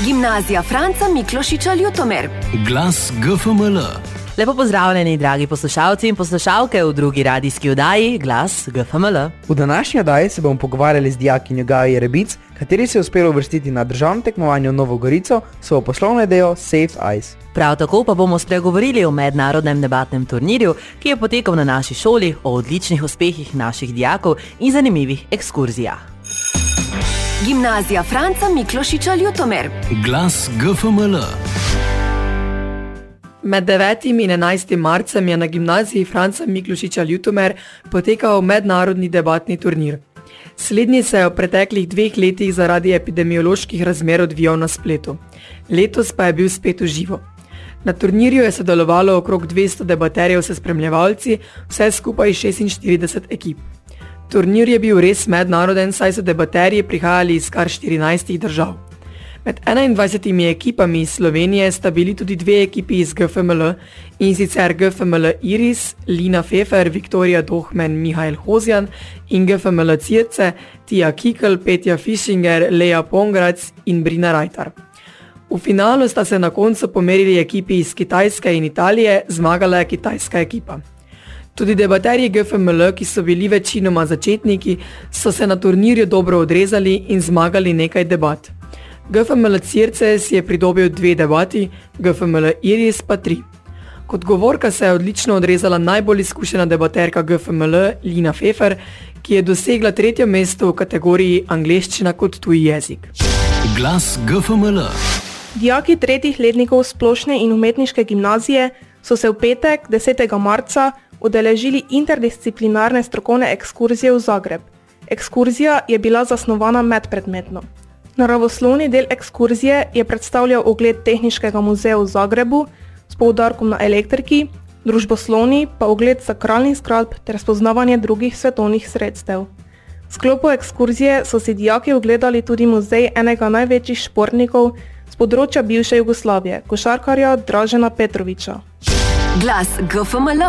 Gimnazija Franca Miklošiča Ljutomer. Glas GFML. Lepo pozdravljeni, dragi poslušalci in poslušalke v drugi radijski oddaji Glas GFML. V današnji oddaji se bomo pogovarjali z dijakinjo Gajo Rebic, kateri se je uspelo uvrstiti na državno tekmovanje v Novo Gorico, svojo poslovno idejo Safe Eyes. Prav tako pa bomo spregovorili o mednarodnem debatnem turnirju, ki je potekal na naši šoli, o odličnih uspehih naših dijakov in zanimivih ekskurzijah. Gimnazija Franca Miklošiča Ljutomer. Glas GFML. Med 9. in 11. marcem je na gimnaziji Franca Miklošiča Ljutomer potekal mednarodni debatni turnir. Slednji se je v preteklih 2 letih zaradi epidemioloških razmer odvijal na spletu. Letos pa je bil spet v živo. Na turnirju je sodelovalo okrog 200 debaterjev s spremljevalci, vse skupaj 46 ekip. Turnir je bil res mednaroden, saj so debaterji prihajali iz kar 14 držav. Med 21 ekipami iz Slovenije sta bili tudi 2 ekipi iz GFML, in sicer GFML Iris, Lina Fefer, Viktorija Dohmen, Mihajl Hozjan in GFML Circe, Tija Kikl, Petja Fischinger, Lea Pongrac in Brina Rajtar. V finalu sta se na koncu pomerili ekipi iz Kitajske in Italije, zmagala je kitajska ekipa. Tudi debaterji GFML, ki so bili večinoma začetniki, so se na turnirju dobro odrezali in zmagali nekaj debat. GFML Circe si je pridobil 2 debati, GFML Iris pa 3. Kot govorka se je odlično odrezala najbolj izkušena debaterka GFML Lina Fefer, ki je dosegla 3. mesto v kategoriji angleščina kot tuji jezik. Glas GFML. Dijaki 3. letnikov splošne in umetniške gimnazije so se v petek, 10. marca, udeležili interdisciplinarne strokovne ekskurzije v Zagreb. Ekskurzija je bila zasnovana medpredmetno. Naravoslovni del ekskurzije je predstavljal ogled Tehniškega muzeja v Zagrebu s poudarkom na elektriki, družboslovni pa ogled sakralnih zgradb ter spoznavanje drugih svetovnih sredstev. V sklopu ekskurzije so si dijaki ogledali tudi muzej enega največjih športnikov z področja bivše Jugoslavije, košarkarja Dražena Petrovića. Glas GFML.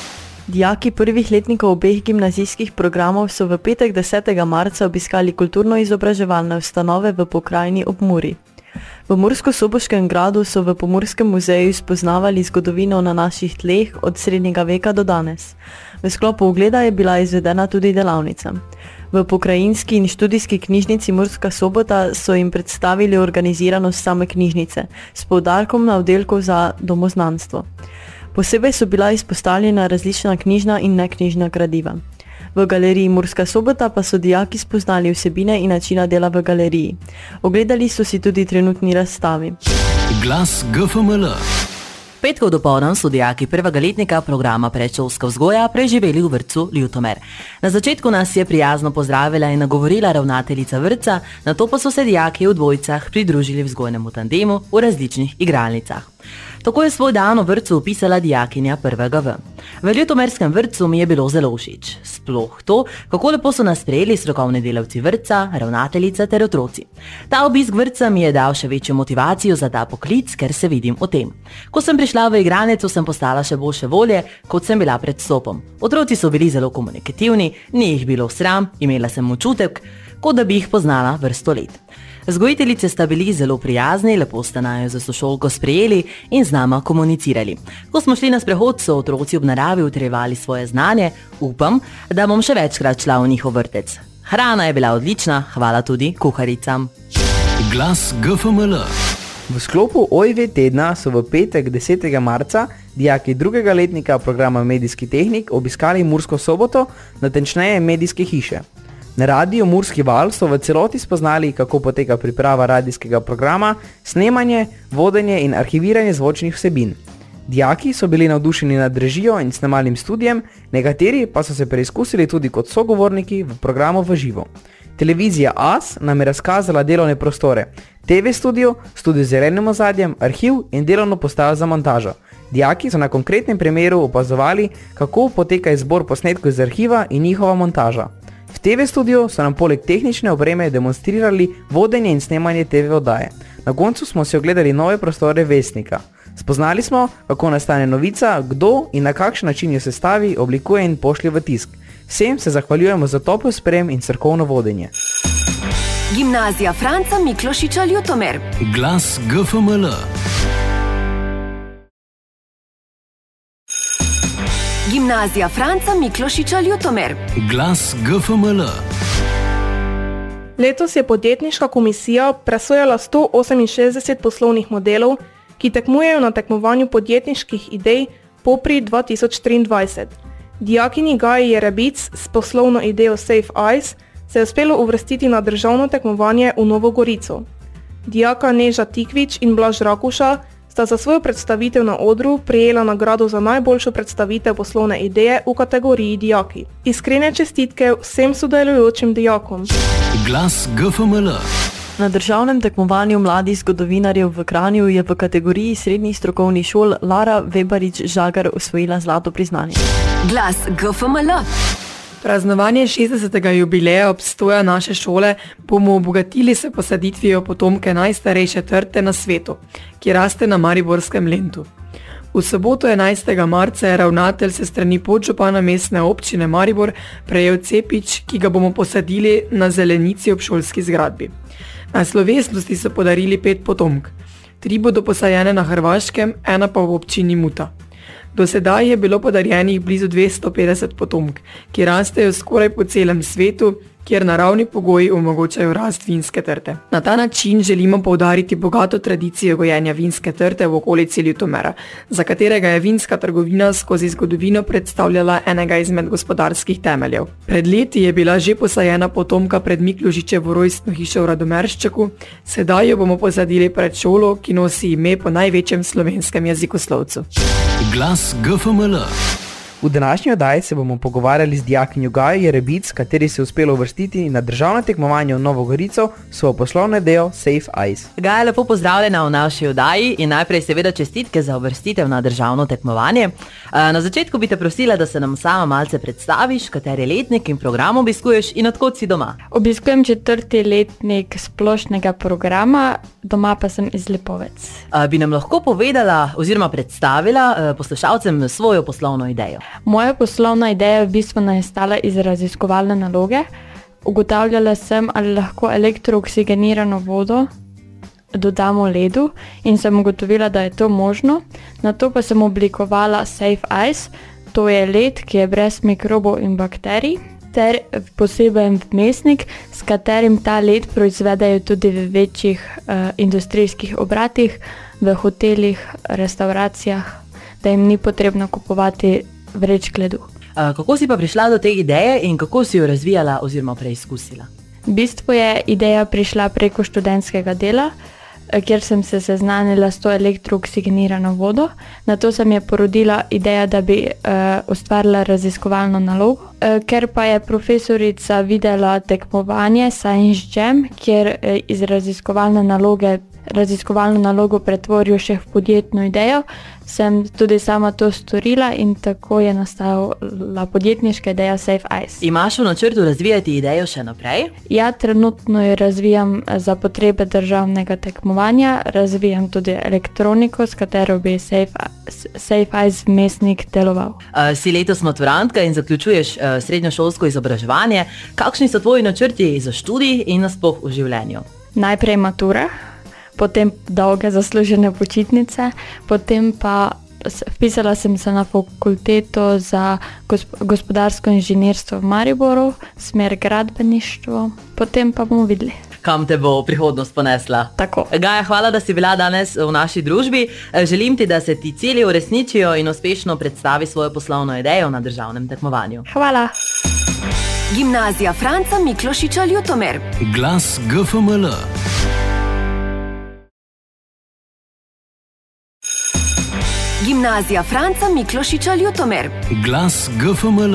Dijaki prvih letnikov obeh gimnazijskih programov so v petek 10. marca obiskali kulturno-izobraževalne ustanove v pokrajini ob Muri. V Mursko-Soboškem gradu so v Pomurskem muzeju spoznavali zgodovino na naših tleh od srednjega veka do danes. V sklopu ogleda je bila izvedena tudi delavnica. V pokrajinski in študijski knjižnici Murska Sobota so jim predstavili organiziranost same knjižnice s poudarkom na oddelku za domoznanstvo. Posebej so bila izpostavljena različna knjižna in neknjižna gradiva. V galeriji Murska Sobota pa so dijaki spoznali vsebine in načina dela v galeriji. Ogledali so si tudi trenutni razstavi. Glas GFML. Petkov dopoldan so dijaki prvega letnika programa predšolska vzgoja preživeli v vrtcu Ljutomer. Na začetku nas je prijazno pozdravila in nagovorila ravnateljica vrtca, nato pa so se dijaki v dvojicah pridružili vzgojnemu tandemu v različnih igralnicah. Tako je svoj dan v vrtcu opisala dijakinja prvega V. V ljutomerskem vrtcu mi je bilo zelo všeč. Sploh to, kako lepo so nas sprejeli strokovni delavci vrtca, ravnateljica ter otroci. Ta obisk vrtca mi je dal še večjo motivacijo za ta poklic, ker se vidim o tem. Ko sem prišla v igralnico, sem postala še boljše volje, kot sem bila pred vstopom. Otroci so bili zelo komunikativni, ni jih bilo sram, imela sem občutek, kot da bi jih poznala vrsto let. Vzgojiteljice sta bili zelo prijazni, lepo sta naju za sošolko sprejeli in z nama komunicirali. Ko smo šli na sprehod, so otroci ob naravi utrjevali svoje znanje, upam, da bom še večkrat šla v njihov vrtec. Hrana je bila odlična, hvala tudi kuharicam. Glas GFML. V sklopu OIV tedna so v petek 10. marca dijaki 2. letnika programa Medijski tehnik obiskali Mursko Soboto, natančneje medijske hiše. Na radiju Murski val so v celoti spoznali, kako poteka priprava radijskega programa, snemanje, vodenje in arhiviranje zvočnih vsebin. Dijaki so bili navdušeni nad režijo in snemalnim studijem, nekateri pa so se preizkusili tudi kot sogovorniki v programu v živo. Televizija AS nam je razkazala delovne prostore, TV studio, studio z zelenim ozadjem, arhiv in delovno postajo za montažo. Dijaki so na konkretnem primeru opazovali, kako poteka izbor posnetkov iz arhiva in njihova montaža. V TV studiu so nam poleg tehnične opreme demonstrirali vodenje in snemanje TV oddaje. Na koncu smo si ogledali nove prostore Vestnika. Spoznali smo, kako nastane novica, kdo in na kakšen način jo sestavi, oblikuje in pošlje v tisk. Vsem se zahvaljujemo za topel sprejem in srkovno vodenje. Gimnazija Franca Miklošiča Ljutomer. Glas GFML. Gimnazija Franca Miklošiča Ljutomer. Glas GFML. Letos je podjetniška komisija presojala 168 poslovnih modelov, ki tekmujejo na tekmovanju podjetniških idej Popri 2023. Dijakinji Gaji Jerebic s poslovno idejo Safe Eyes se je uspelo uvrstiti na državno tekmovanje v Novo Gorico. Dijaka Neža Tikvič in Blaž Rakuša sta za svojo predstavitev na odru prejela nagrado za najboljšo predstavitev poslovne ideje v kategoriji dijaki. Iskrene čestitke vsem sodelujočim dijakom. Glas GFML. Na državnem tekmovanju mladih zgodovinarjev v Kranju je v kategoriji srednjih strokovnih šol Lara Vebarič-Žagar osvojila zlato priznanje. Glas GFML. Praznovanje 60. jubileja obstoja naše šole bomo obogatili s posaditvijo potomke najstarejše trte na svetu, ki raste na mariborskem Lentu. V soboto 11. marca je ravnatelj se strani podžupana mestne občine Maribor prejel cepič, ki ga bomo posadili na zelenici ob šolski zgradbi. Na slovesnosti so podarili 5 potomk. 3 bodo posajene na Hrvaškem, 1 pa v občini Muta. Do sedaj je bilo podarjenih blizu 250 potomk, ki rastejo skoraj po celem svetu, kjer naravni pogoji omogočajo rast vinske trte. Na ta način želimo poudariti bogato tradicijo gojenja vinske trte v okolici Ljutomera, za katerega je vinska trgovina skozi zgodovino predstavljala enega izmed gospodarskih temeljev. Pred leti je bila že posajena potomka pred Miklošičevo rojstno hišo v Radomerščaku, sedaj jo bomo posadili pred šolo, ki nosi ime po največjem slovenskem jezikoslovcu. Glas GFML. V današnji oddaji se bomo pogovarjali z dijakinjo Gajo Jerebic, kateri se je uspelo uvrstiti na državno tekmovanje v Novo Gorico svojo poslovno idejo Safe Eyes. Gaja, lepo pozdravljena v naši oddaji in najprej seveda čestitke za uvrstitev na državno tekmovanje. Na začetku bi te prosila, da se nam sama malce predstaviš, kateri letnik in program obiskuješ in odkot si doma. Obiskujem 4. letnik splošnega programa, doma pa sem iz Lipovec. Bi nam lahko povedala oziroma predstavila poslušalcem svojo poslovno idejo? Moja poslovna ideja je v bistvu nastala iz raziskovalne naloge. Ugotavljala sem, ali lahko elektrooksigenirano vodo dodamo ledu in sem ugotovila, da je to možno. Nato pa sem oblikovala Safe Eyes, to je led, ki je brez mikrobov in bakterij, ter poseben vmesnik, s katerim ta led proizvedajo tudi v večjih industrijskih obratih, v hotelih, restauracijah, da jim ni potrebno kupovati vrečk ledu. Kako si pa prišla do te ideje in kako si jo razvijala oziroma preizkusila? V bistvu je ideja prišla preko študentskega dela, kjer sem se seznanila s to elektrooksigenirano vodo. Nato se mi je porodila ideja, da bi ustvarila raziskovalno nalogo. Ker pa je profesorica videla tekmovanje Science Jam, kjer iz raziskovalno nalogo pretvorijo še v podjetno idejo, sem tudi sama to storila in tako je nastala podjetniška ideja Safe Eyes. Imaš v načrtu razvijati idejo še naprej? Ja, trenutno jo razvijam za potrebe državnega tekmovanja, razvijam tudi elektroniko, s katero bi Safe Eyes vmesnik deloval. Si letos maturantka in zaključuješ srednjošolsko izobraževanje. Kakšni so tvoji načrti za študij in nasploh v življenju? Najprej matura, potem dolge zaslužene počitnice, potem pa vpisala sem se na fakulteto za gospodarsko inženirstvo v Mariboru, smer gradbeništvo, potem pa bomo videli. Kam te bo prihodnost ponesla? Tako. Gaja, hvala, da si bila danes v naši družbi. Želim ti, da se ti cilji uresničijo in uspešno predstavi svojo poslovno idejo na državnem tekmovanju. Hvala. Gimnazija Franca Miklošiča Ljutomer. Glas GFML. Gimnazija Franca Miklošiča Ljutomer. Glas GFML.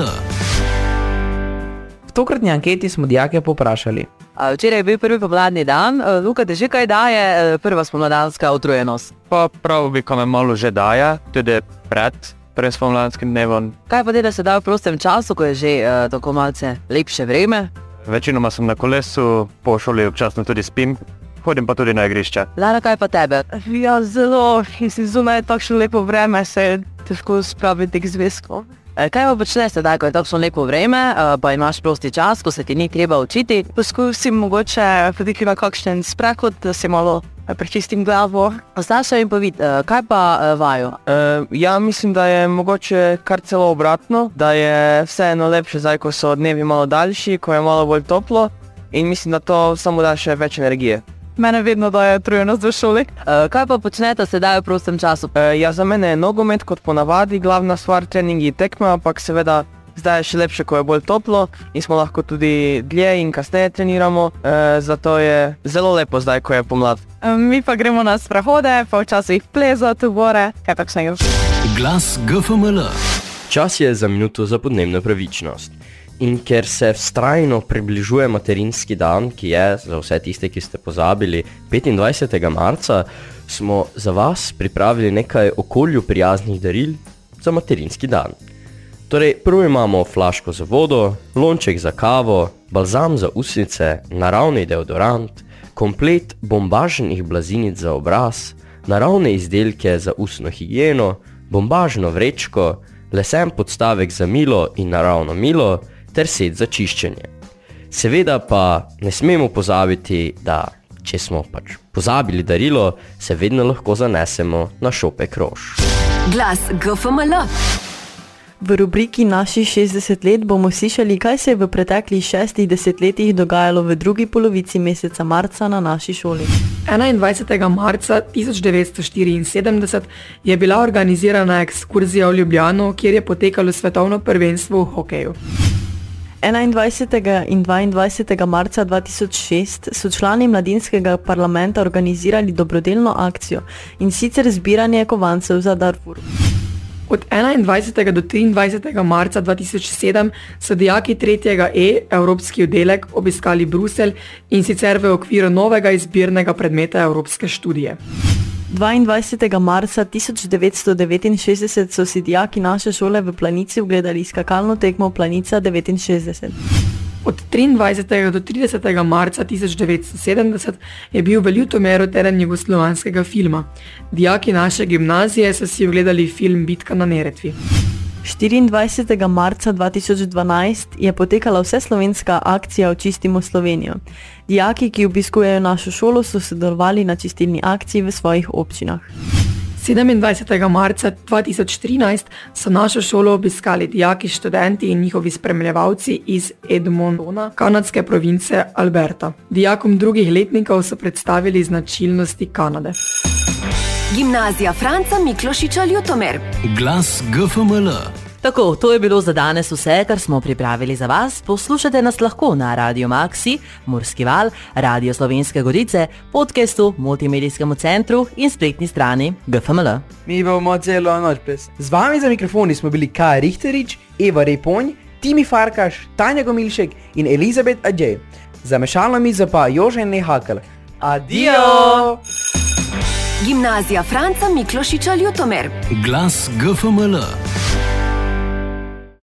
V tokratni anketi smo dijake poprašali. Včeraj je bil prvi pomladni dan. Luka, te že kaj daje prva spomladanska utrujenost? Pa prav bi, ko me malo že daje, tudi pred spomladanskim dnevom. Kaj pa da se da v prostem času, ko je že tako malce lepše vreme? Večinoma sem na kolesu, po šoli občasno tudi spim, hodim pa tudi na igrišče. Lara, kaj pa tebe? Ja, zelo, zunaj je takšno lepo vreme, se je težko spraviti k zvezkom. Kaj pa počneš sedaj, ko je takšno lepo vreme, pa imaš prosti čas, ko se ti ni treba učiti? Poskusim mogoče hoditi na kakšen sprehod, da se malo prečistim glavo. Saša in povedi, kaj pa vaju? Ja, mislim, da je mogoče kar celo obratno, da je vseeno lepše zdaj, ko so dnevi malo daljši, ko je malo bolj toplo in mislim, da to samo da še več energije. Mene vedno daje utrujenost v šoli. Kaj pa počnete sedaj v prostem času? Ja, za mene je nogomet kot ponavadi, glavna stvar treningi in tekme, ampak seveda zdaj je še lepše, ko je bolj toplo in smo lahko tudi dlje in kasneje treniramo, zato je zelo lepo zdaj, ko je pomlad. Mi pa gremo na sprehode, pa včasih plezati v gore, kaj takšnega. Glas GFML. Čas je za minuto za podnebno pravičnost. In ker se vztrajno približuje materinski dan, ki je, za vse tiste, ki ste pozabili, 25. marca, smo za vas pripravili nekaj okolju prijaznih daril za materinski dan. Torej, prvo imamo flaško za vodo, lonček za kavo, balzam za usnice, naravni deodorant, komplet bombažnih blazinic za obraz, naravne izdelke za ustno higieno, bombažno vrečko, lesen podstavek za milo in naravno milo, ter set za čiščenje. Seveda pa ne smemo pozabiti, da če smo pač pozabili darilo, se vedno lahko zanesemo na šopek rož. Glas GFML. V rubriki Naših 60 let bomo slišali, kaj se je v preteklih 6 desetletjih dogajalo v drugi polovici meseca marca na naši šoli. 21. marca 1974 je bila organizirana ekskurzija v Ljubljano, kjer je potekalo svetovno prvenstvo v hokeju. 21. in 22. marca 2006 so člani mladinskega parlamenta organizirali dobrodelno akcijo in sicer zbiranje kovancev za Darfur. Od 21. do 23. marca 2007 so dijaki 3. E, Evropski oddelek, obiskali Bruselj in sicer v okviru novega izbirnega predmeta Evropske študije. 22. marca 1969 so si dijaki naše šole v Planici ugledali skakalno tekmo Planica 69. Od 23. do 30. marca 1970 je bil v Ljutomeru teden jugoslovanskega filma. Dijaki naše gimnazije so si ogledali film Bitka na Neretvi. 24. marca 2012 je potekala vseslovenska akcija Očistimo Slovenijo. Dijaki, ki obiskujejo našo šolo, so sodelovali na čistilni akciji v svojih občinah. 27. marca 2013 so našo šolo obiskali dijaki, študenti in njihovi spremljevalci iz Edmontona, kanadske province Alberta. Dijakom drugih letnikov so predstavili značilnosti Kanade. Gimnazija Franca Miklošiča Ljutomer. Glas GFML. Tako, to je bilo za danes vse, kar smo pripravili za vas. Poslušajte nas lahko na Radio Maxi, Murski Val, Radio Slovenske Gorice, podcastu, multimedijskemu centru in spletni strani GFML. Mi bomo celo noč ples. Z vami za mikrofoni smo bili Kaja Richterič, Eva Reponj, Timi Farkaš, Tanja Gomilšek in Elizabet Adjej. Za mešalno mizo pa Jože Nehakl. Adio! Gimnazija Franca Miklošiča Ljutomer. Glas GFML.